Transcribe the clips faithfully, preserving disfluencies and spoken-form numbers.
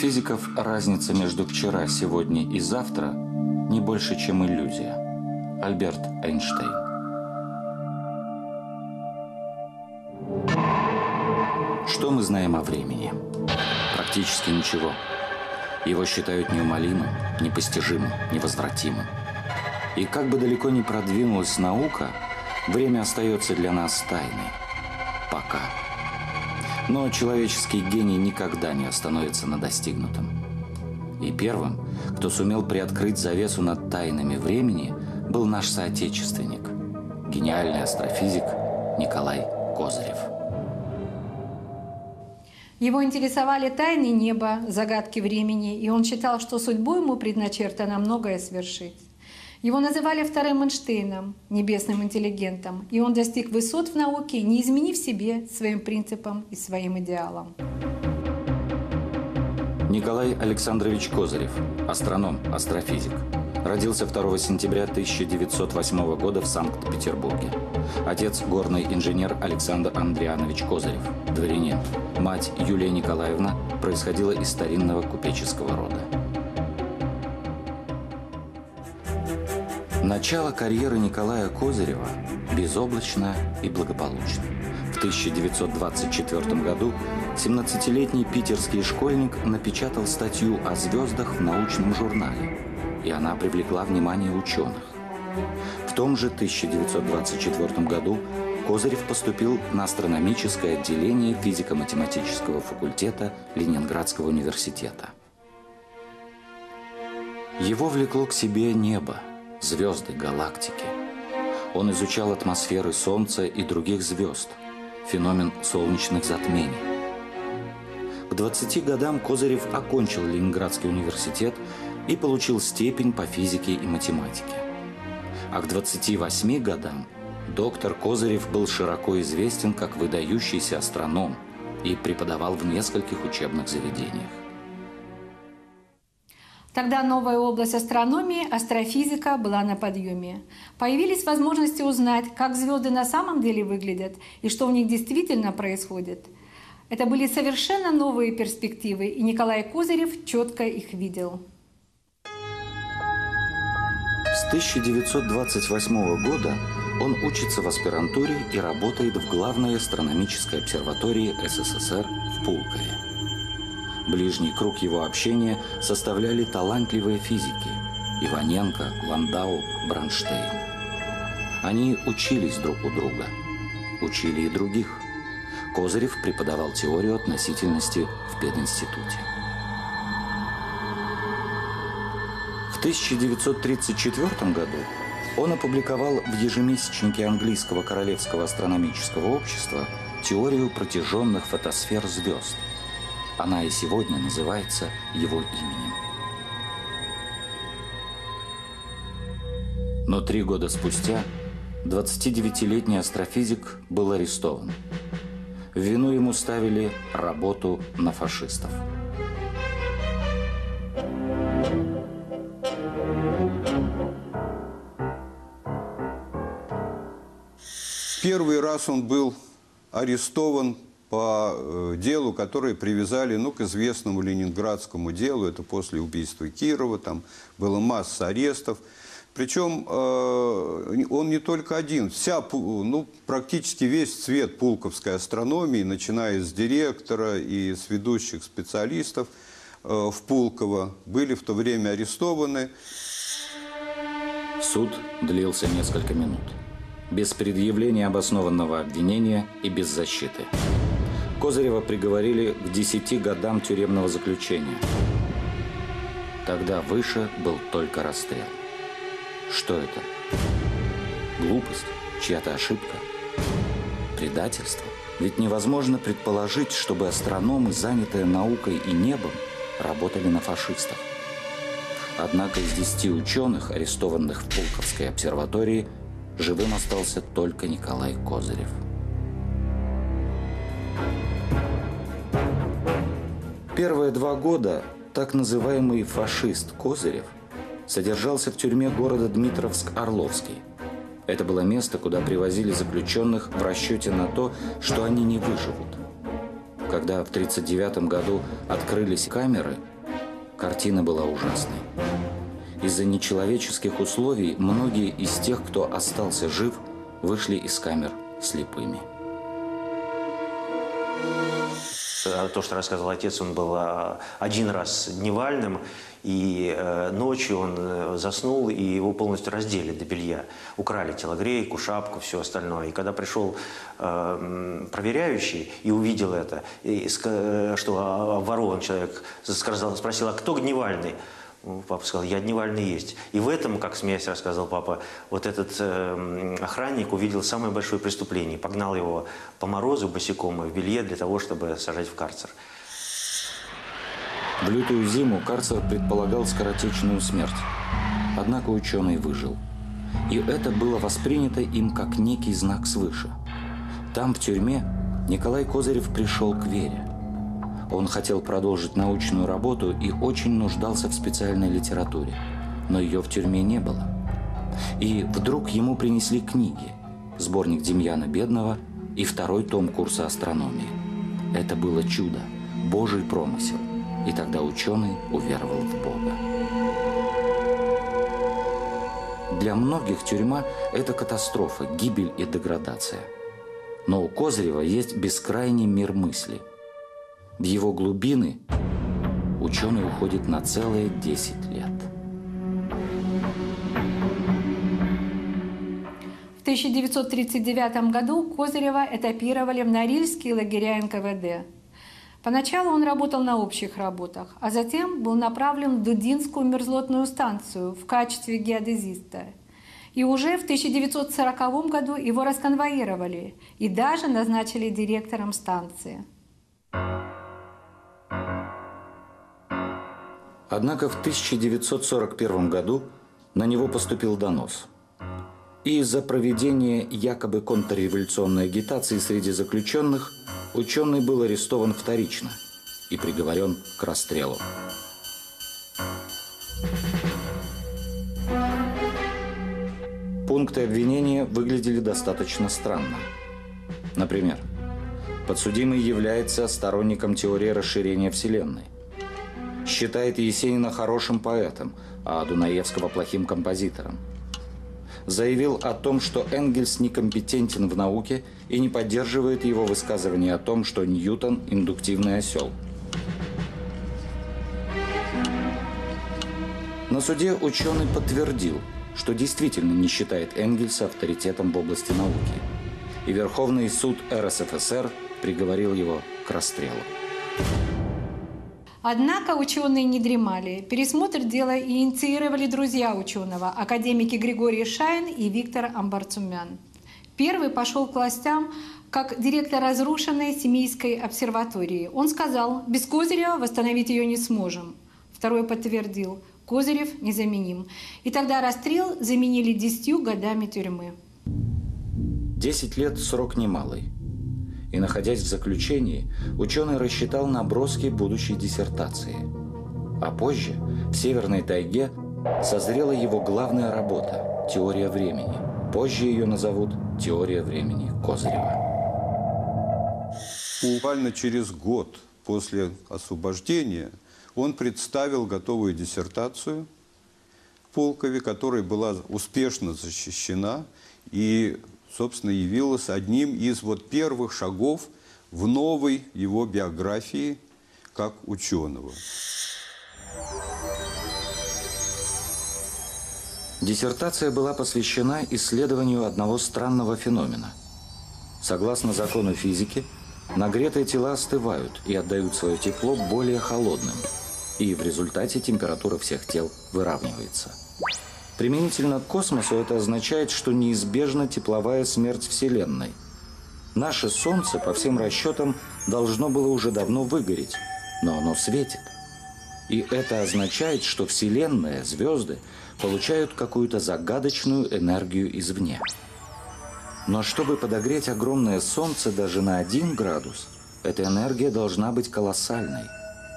физиков разница между вчера, сегодня и завтра не больше, чем иллюзия. Альберт Эйнштейн. Что мы знаем о времени? Практически ничего. Его считают неумолимым, непостижимым, невозвратимым. И как бы далеко ни продвинулась наука, время остается для нас тайной. Пока. Но человеческий гений никогда не остановится на достигнутом. И первым, кто сумел приоткрыть завесу над тайнами времени, был наш соотечественник, гениальный астрофизик Николай Козырев. Его интересовали тайны неба, загадки времени, и он считал, что судьбой ему предначертано многое свершить. Его называли вторым Эйнштейном, небесным интеллигентом, и он достиг высот в науке, не изменив себе своим принципам и своим идеалам. Николай Александрович Козырев, астроном, астрофизик. Родился второго сентября тысяча девятьсот восьмого года в Санкт-Петербурге. Отец – горный инженер Александр Андрианович Козырев, дворянин. Мать Юлия Николаевна происходила из старинного купеческого рода. Начало карьеры Николая Козырева безоблачно и благополучно. В тысяча девятьсот двадцать четвёртом году семнадцатилетний питерский школьник напечатал статью о звездах в научном журнале, и она привлекла внимание ученых. В том же тысяча девятьсот двадцать четвёртом году Козырев поступил на астрономическое отделение физико-математического факультета Ленинградского университета. Его влекло к себе небо, звезды, галактики. Он изучал атмосферы Солнца и других звезд, феномен солнечных затмений. К двадцати годам Козырев окончил Ленинградский университет и получил степень по физике и математике. А к двадцати восьми годам доктор Козырев был широко известен как выдающийся астроном и преподавал в нескольких учебных заведениях. Тогда новая область астрономии, астрофизика, была на подъеме. Появились возможности узнать, как звезды на самом деле выглядят и что в них действительно происходит. Это были совершенно новые перспективы, и Николай Козырев четко их видел. С тысяча девятьсот двадцать восьмого года он учится в аспирантуре и работает в главной астрономической обсерватории СССР в Пулкове. Ближний круг его общения составляли талантливые физики – Иваненко, Ландау, Бронштейн. Они учились друг у друга, учили и других. Козырев преподавал теорию относительности в пединституте. В тысяча девятьсот тридцать четвёртом году он опубликовал в ежемесячнике Английского королевского астрономического общества теорию протяженных фотосфер звезд. Она и сегодня называется его именем. Но три года спустя двадцатидевятилетний астрофизик был арестован. В вину ему ставили работу на фашистов. Первый раз он был арестован по делу, которое привязали ну, к известному ленинградскому делу. Это после убийства Кирова, там была масса арестов. Причем э, он не только один. Вся, ну, практически весь цвет пулковской астрономии, начиная с директора и с ведущих специалистов э, в Пулково, были в то время арестованы. Суд длился несколько минут. Без предъявления обоснованного обвинения и без защиты. Козырева приговорили к десяти годам тюремного заключения. Тогда выше был только расстрел. Что это? Глупость? Чья-то ошибка? Предательство? Ведь невозможно предположить, чтобы астрономы, занятые наукой и небом, работали на фашистов. Однако из десяти ученых, арестованных в Пулковской обсерватории, живым остался только Николай Козырев. Первые два года так называемый фашист Козырев содержался в тюрьме города Дмитровск-Орловский. Это было место, куда привозили заключенных в расчете на то, что они не выживут. Когда в тысяча девятьсот тридцать девятом году открылись камеры, Картина была ужасной. Из-за нечеловеческих условий многие из тех, кто остался жив, вышли из камер слепыми. То, что рассказывал отец, он был один раз дневальным, и ночью он заснул, и его полностью раздели до белья. Украли телогрейку, шапку, все остальное. И когда пришел э, проверяющий и увидел это, и, что обворован человек, сказал, спросил, а кто дневальный? Папа сказал, я дневальный есть. И в этом, как смеясь рассказал папа, вот этот э, охранник увидел самое большое преступление. Погнал его по морозу босиком в белье для того, чтобы сажать в карцер. В лютую зиму карцер предполагал скоротечную смерть. Однако ученый выжил. И это было воспринято им как некий знак свыше. Там, в тюрьме, Николай Козырев пришел к вере. Он хотел продолжить научную работу и очень нуждался в специальной литературе. Но ее в тюрьме не было. И вдруг ему принесли книги. Сборник Демьяна Бедного и второй том курса астрономии. Это было чудо, Божий промысел. И тогда ученый уверовал в Бога. Для многих тюрьма – это катастрофа, гибель и деградация. Но у Козырева есть бескрайний мир мысли. В его глубины ученый уходит на целые десять лет. В тысяча девятьсот тридцать девятом году Козырева этапировали в Норильские лагеря эн ка вэ дэ. Поначалу он работал на общих работах, а затем был направлен в Дудинскую мерзлотную станцию в качестве геодезиста. И уже в тысяча девятьсот сороковом году его расконвоировали и даже назначили директором станции. Однако в тысяча девятьсот сорок первом году на него поступил донос. И из-за проведения якобы контрреволюционной агитации среди заключенных ученый был арестован вторично и приговорен к расстрелу. Пункты обвинения выглядели достаточно странно. Например, подсудимый является сторонником теории расширения Вселенной. Считает Есенина хорошим поэтом, а Дунаевского плохим композитором. Заявил о том, что Энгельс некомпетентен в науке и не поддерживает его высказывание о том, что Ньютон – индуктивный осел. На суде ученый подтвердил, что действительно не считает Энгельса авторитетом в области науки. И Верховный суд эр эс эф эс эр приговорил его к расстрелу. Однако ученые не дремали. Пересмотр дела инициировали друзья ученого, академики Григорий Шайн и Виктор Амбарцумян. Первый пошел к властям как директор разрушенной Семейской обсерватории. Он сказал, без Козырева восстановить ее не сможем. Второй подтвердил, Козырев незаменим. И тогда расстрел заменили десятью годами тюрьмы. Десять лет – срок немалый. И, находясь в заключении, ученый рассчитал наброски будущей диссертации. А позже, в Северной тайге, созрела его главная работа – «Теория времени». Позже ее назовут «Теория времени Козырева». Буквально через год после освобождения он представил готовую диссертацию в Пулкове, которая была успешно защищена и, собственно, явилась одним из вот первых шагов в новой его биографии как ученого. Диссертация была посвящена исследованию одного странного феномена. Согласно закону физики, нагретые тела остывают и отдают свое тепло более холодным, и в результате температура всех тел выравнивается. Применительно к космосу это означает, что неизбежна тепловая смерть Вселенной. Наше Солнце, по всем расчетам, должно было уже давно выгореть, но оно светит. И это означает, что Вселенная, звезды, получают какую-то загадочную энергию извне. Но чтобы подогреть огромное Солнце даже на один градус, эта энергия должна быть колоссальной.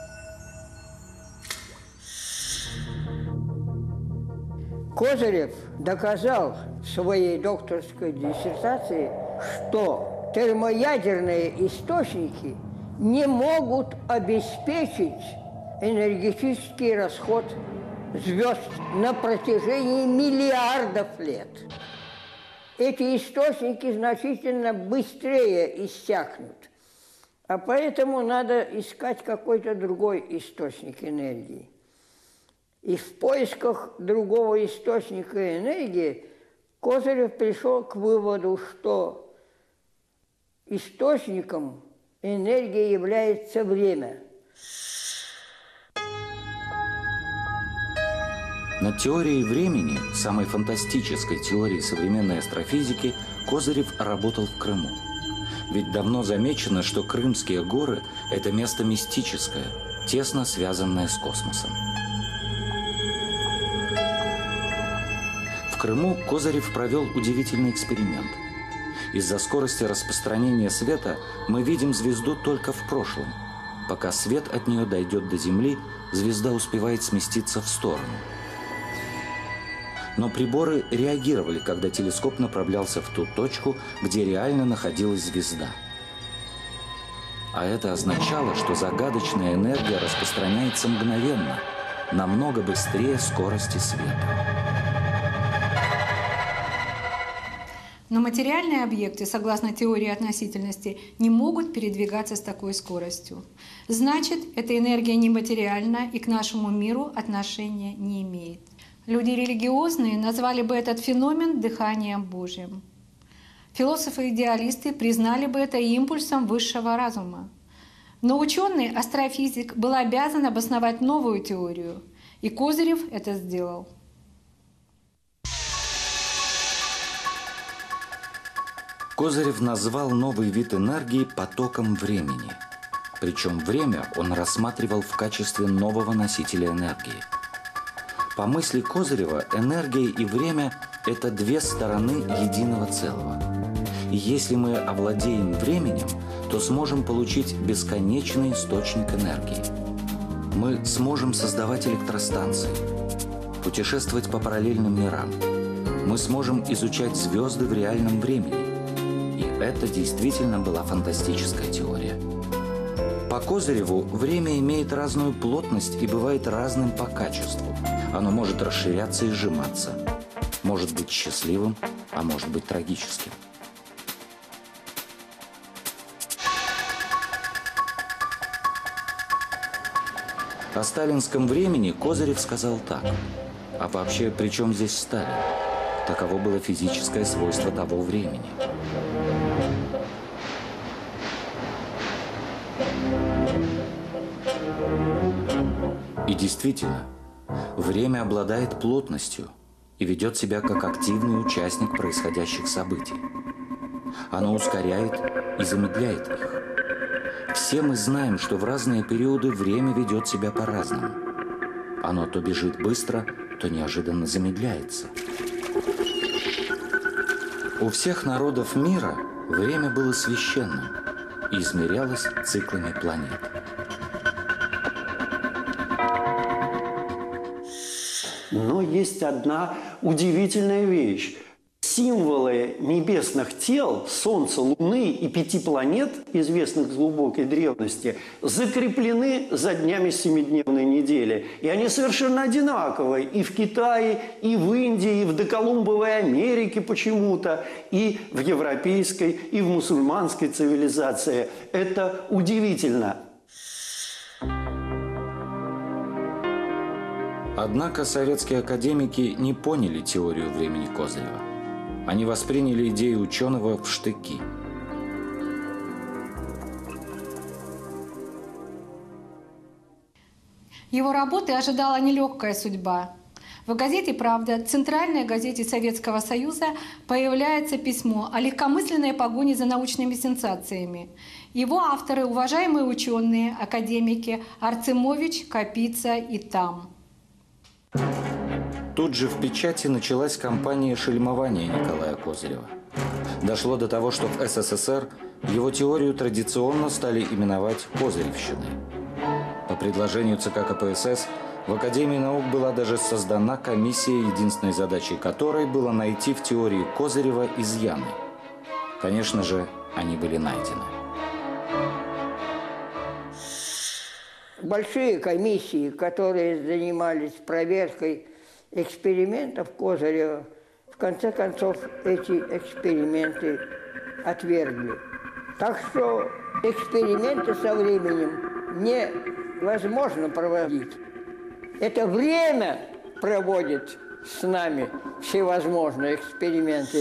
Козырев доказал в своей докторской диссертации, что термоядерные источники не могут обеспечить энергетический расход звезд на протяжении миллиардов лет. Эти источники значительно быстрее иссякнут. А поэтому надо искать какой-то другой источник энергии. И в поисках другого источника энергии Козырев пришел к выводу, что источником энергии является время. Над теорией времени, самой фантастической теорией современной астрофизики, Козырев работал в Крыму. Ведь давно замечено, что Крымские горы – это место мистическое, тесно связанное с космосом. В Крыму Козырев провел удивительный эксперимент. Из-за скорости распространения света мы видим звезду только в прошлом. Пока свет от нее дойдет до Земли, звезда успевает сместиться в сторону. Но приборы реагировали, когда телескоп направлялся в ту точку, где реально находилась звезда. А это означало, что загадочная энергия распространяется мгновенно, намного быстрее скорости света. Но материальные объекты, согласно теории относительности, не могут передвигаться с такой скоростью. Значит, эта энергия нематериальна и к нашему миру отношения не имеет. Люди религиозные назвали бы этот феномен дыханием Божьим. Философы-идеалисты признали бы это импульсом высшего разума. Но ученый, астрофизик, был обязан обосновать новую теорию, и Козырев это сделал. Козырев назвал новый вид энергии потоком времени. Причем время он рассматривал в качестве нового носителя энергии. По мысли Козырева, энергия и время – это две стороны единого целого. И если мы овладеем временем, то сможем получить бесконечный источник энергии. Мы сможем создавать электростанции, путешествовать по параллельным мирам. Мы сможем изучать звезды в реальном времени. И это действительно была фантастическая теория. По Козыреву время имеет разную плотность и бывает разным по качеству. Оно может расширяться и сжиматься, может быть счастливым, а может быть трагическим. О сталинском времени Козырев сказал так. А вообще, при чем здесь Сталин? Таково было физическое свойство того времени. И действительно, время обладает плотностью и ведет себя как активный участник происходящих событий. Оно ускоряет и замедляет их. Все мы знаем, что в разные периоды время ведет себя по-разному. Оно то бежит быстро, то неожиданно замедляется. У всех народов мира время было священным и измерялось циклами планет. Но есть одна удивительная вещь. Символы небесных тел, Солнца, Луны и пяти планет, известных с глубокой древности, закреплены за днями семидневной недели. И они совершенно одинаковые и в Китае, и в Индии, и в доколумбовой Америке почему-то, и в европейской, и в мусульманской цивилизации. Это удивительно. Однако советские академики не поняли теорию времени Козырева. Они восприняли идею ученого в штыки. Его работы ожидала нелегкая судьба. В газете «Правда», центральной газете Советского Союза, появляется письмо о легкомысленной погоне за научными сенсациями. Его авторы – уважаемые ученые, академики Арцемович, Капица и Там. Тут же в печати началась кампания шельмования Николая Козырева. Дошло до того, что в СССР его теорию традиционно стали именовать Козыревщиной. По предложению ЦК КПСС в Академии наук была даже создана комиссия, единственной задачей которой было найти в теории Козырева изъяны. Конечно же, они были найдены. большие комиссии, которые занимались проверкой экспериментов Козырева, в конце концов эти эксперименты отвергли. Так что эксперименты со временем невозможно проводить. Это время проводит с нами всевозможные эксперименты.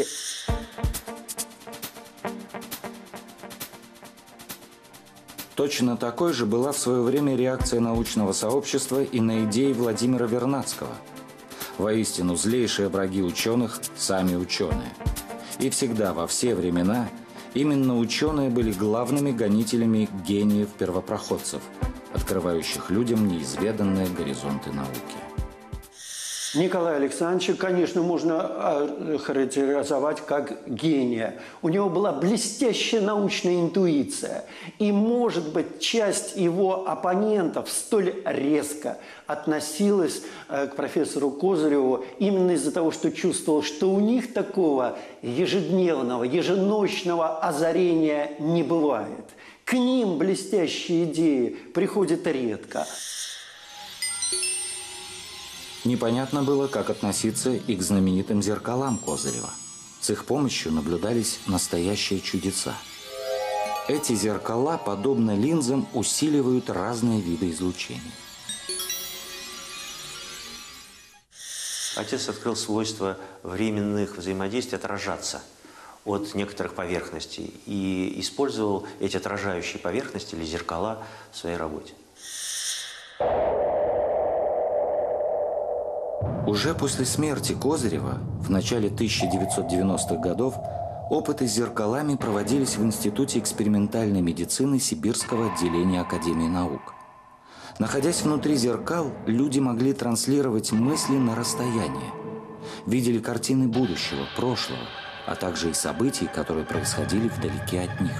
Точно такой же была в свое время реакция научного сообщества и на идеи Владимира Вернадского. Воистину, злейшие враги ученых – сами ученые. И всегда, во все времена, именно ученые были главными гонителями гениев-первопроходцев, открывающих людям неизведанные горизонты науки. Николая Александровича, конечно, можно характеризовать как гения. У него была блестящая научная интуиция. И, может быть, часть его оппонентов столь резко относилась к профессору Козыреву именно из-за того, что чувствовал, что у них такого ежедневного, еженочного озарения не бывает. К ним блестящие идеи приходят редко. Непонятно было, как относиться и к знаменитым зеркалам Козырева. С их помощью наблюдались настоящие чудеса. Эти зеркала, подобно линзам, усиливают разные виды излучений. Отец открыл свойство временных взаимодействий отражаться от некоторых поверхностей и использовал эти отражающие поверхности или зеркала в своей работе. Уже после смерти Козырева в начале тысяча девятьсот девяностых годов опыты с зеркалами проводились в Институте экспериментальной медицины Сибирского отделения Академии наук. Находясь внутри зеркал, люди могли транслировать мысли на расстояние. Видели картины будущего, прошлого, а также и событий, которые происходили вдалеке от них.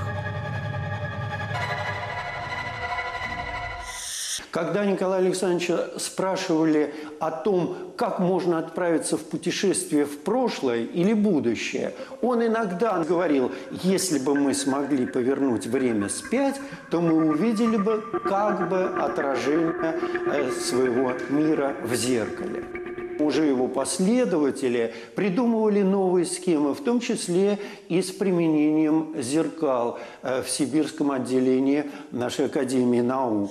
Когда Николая Александровича спрашивали о том, как можно отправиться в путешествие в прошлое или будущее, он иногда говорил: если бы мы смогли повернуть время вспять, то мы увидели бы как бы отражение своего мира в зеркале. Уже его последователи придумывали новые схемы, в том числе и с применением зеркал в Сибирском отделении нашей Академии наук.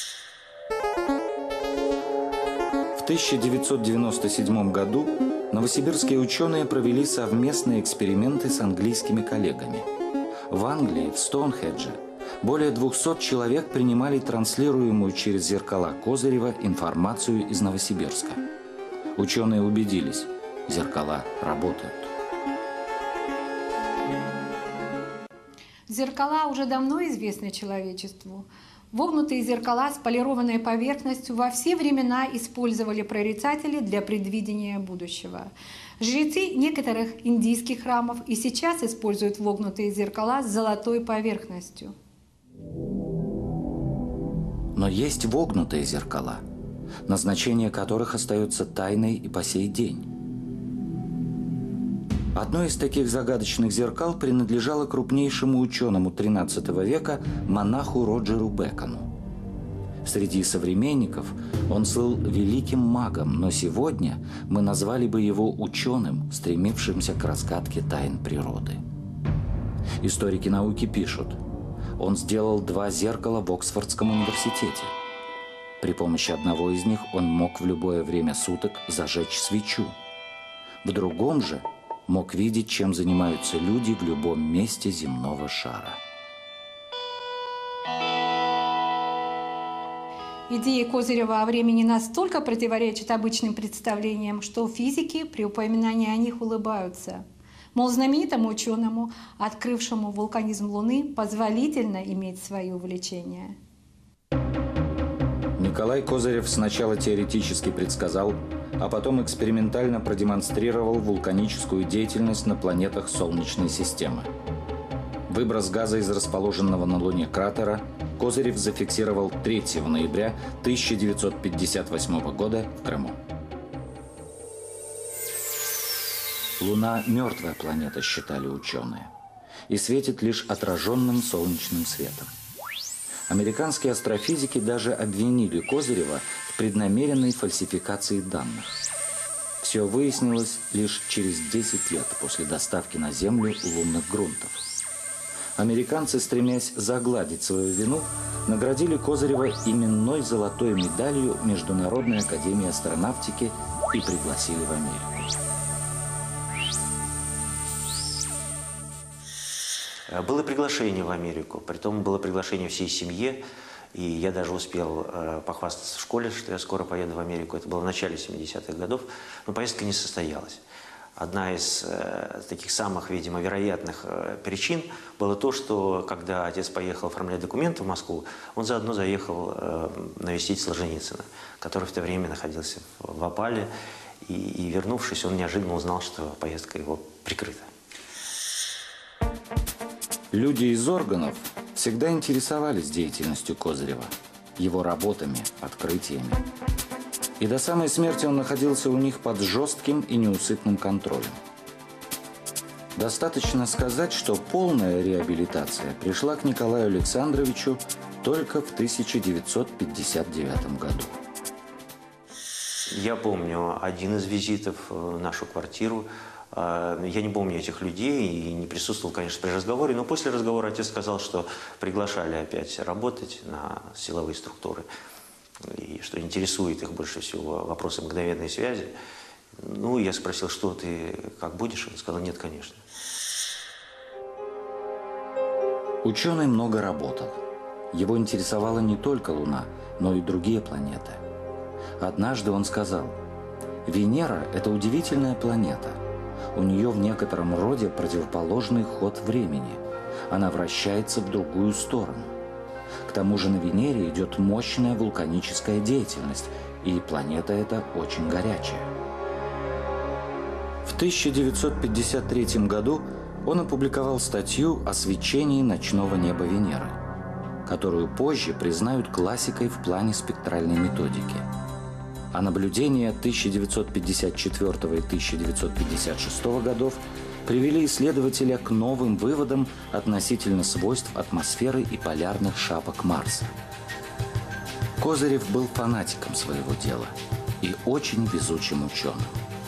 В тысяча девятьсот девяносто седьмом году новосибирские ученые провели совместные эксперименты с английскими коллегами. В Англии, в Стоунхендже, более двухсот человек принимали транслируемую через зеркала Козырева информацию из Новосибирска. Ученые убедились – зеркала работают. Зеркала уже давно известны человечеству. Вогнутые зеркала с полированной поверхностью во все времена использовали прорицатели для предвидения будущего. Жрецы некоторых индийских храмов и сейчас используют вогнутые зеркала с золотой поверхностью. Но есть вогнутые зеркала, назначение которых остается тайной и по сей день. Одно из таких загадочных зеркал принадлежало крупнейшему ученому тринадцатого века монаху Роджеру Бэкону. Среди современников он слыл великим магом, но сегодня мы назвали бы его ученым, стремившимся к разгадке тайн природы. Историки науки пишут, он сделал два зеркала в Оксфордском университете. При помощи одного из них он мог в любое время суток зажечь свечу. В другом же мог видеть, чем занимаются люди в любом месте земного шара. Идеи Козырева о времени настолько противоречат обычным представлениям, что физики при упоминании о них улыбаются. Мол, знаменитому ученому, открывшему вулканизм Луны, позволительно иметь свои увлечения. Николай Козырев сначала теоретически предсказал, а потом экспериментально продемонстрировал вулканическую деятельность на планетах Солнечной системы. Выброс газа из расположенного на Луне кратера Козырев зафиксировал третьего ноября тысяча девятьсот пятьдесят восьмого года в Крыму. Луна – мертвая планета, считали ученые, и светит лишь отраженным солнечным светом. Американские астрофизики даже обвинили Козырева в преднамеренной фальсификации данных. Все выяснилось лишь через десять лет после доставки на Землю лунных грунтов. Американцы, стремясь загладить свою вину, наградили Козырева именной золотой медалью Международной академии астронавтики и пригласили в Америку. Было приглашение в Америку, притом было приглашение всей семье, и я даже успел э, похвастаться в школе, что я скоро поеду в Америку. Это было в начале семидесятых годов, но поездка не состоялась. Одна из э, таких самых, видимо, вероятных э, причин было то, что когда отец поехал оформлять документы в Москву, он заодно заехал э, навестить Солженицына, который в то время находился в, в опале, и, и вернувшись, он неожиданно узнал, что поездка его прикрыта. Люди из органов всегда интересовались деятельностью Козырева, его работами, открытиями. И до самой смерти он находился у них под жестким и неусыпным контролем. Достаточно сказать, что полная реабилитация пришла к Николаю Александровичу только в тысяча девятьсот пятьдесят девятом году. Я помню один из визитов в нашу квартиру. Я не помню этих людей и не присутствовал, конечно, при разговоре, но после разговора отец сказал, что приглашали опять работать на силовые структуры, и что интересует их больше всего вопросы мгновенной связи. Ну, я спросил, что ты, как будешь? Он сказал, нет, конечно. Ученый много работал. Его интересовала не только Луна, но и другие планеты. Однажды он сказал, «Венера – это удивительная планета. У нее в некотором роде противоположный ход времени. Она вращается в другую сторону. К тому же на Венере идет мощная вулканическая деятельность, и планета эта очень горячая». В тысяча девятьсот пятьдесят третьем году он опубликовал статью о свечении ночного неба Венеры, которую позже признают классикой в плане спектральной методики. А наблюдения тысяча девятьсот пятьдесят четвёртого и тысяча девятьсот пятьдесят шестого годов привели исследователя к новым выводам относительно свойств атмосферы и полярных шапок Марса. Козырев был фанатиком своего дела и очень везучим ученым.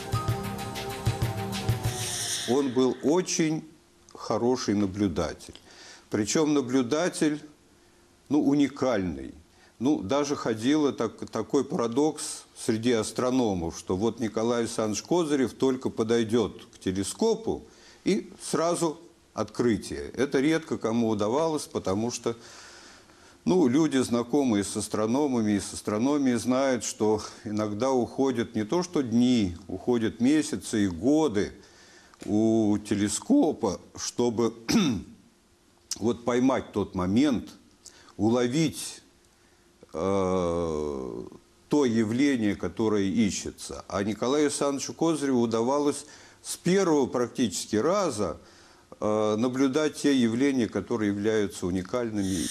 Он был очень хороший наблюдатель. Причем наблюдатель, ну, уникальный. Ну, даже ходил так, такой парадокс среди астрономов, что вот Николай Александрович Козырев только подойдет к телескопу и сразу открытие. Это редко кому удавалось, потому что, ну, люди, знакомые с астрономами и с астрономией, знают, что иногда уходят не то что дни, уходят месяцы и годы у телескопа, чтобы вот поймать тот момент, уловить э, то явление, которое ищется. А Николаю Александровичу Козыреву удавалось с первого практически раза э, наблюдать те явления, которые являются уникальными.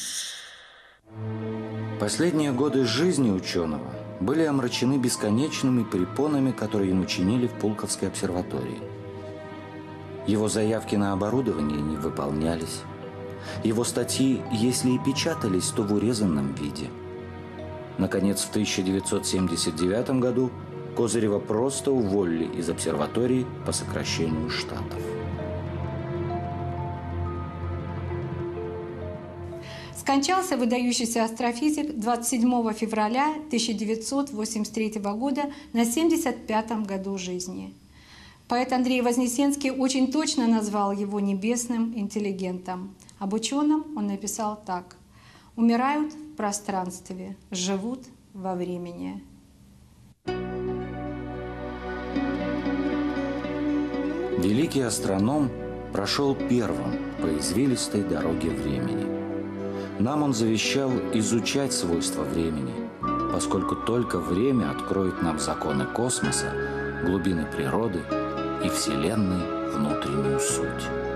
Последние годы жизни ученого были омрачены бесконечными препонами, которые ему чинили в Пулковской обсерватории. Его заявки на оборудование не выполнялись. Его статьи, если и печатались, то в урезанном виде. Наконец, в тысяча девятьсот семьдесят девятом году Козырева просто уволили из обсерватории по сокращению штатов. Скончался выдающийся астрофизик двадцать седьмого февраля тысяча девятьсот восемьдесят третьего года на семьдесят пятом году жизни. Поэт Андрей Вознесенский очень точно назвал его небесным интеллигентом. Об ученом он написал так: «Умирают в пространстве, живут во времени». Великий астроном прошел первым по извилистой дороге времени. Нам он завещал изучать свойства времени, поскольку только время откроет нам законы космоса, глубины природы и Вселенной внутреннюю суть.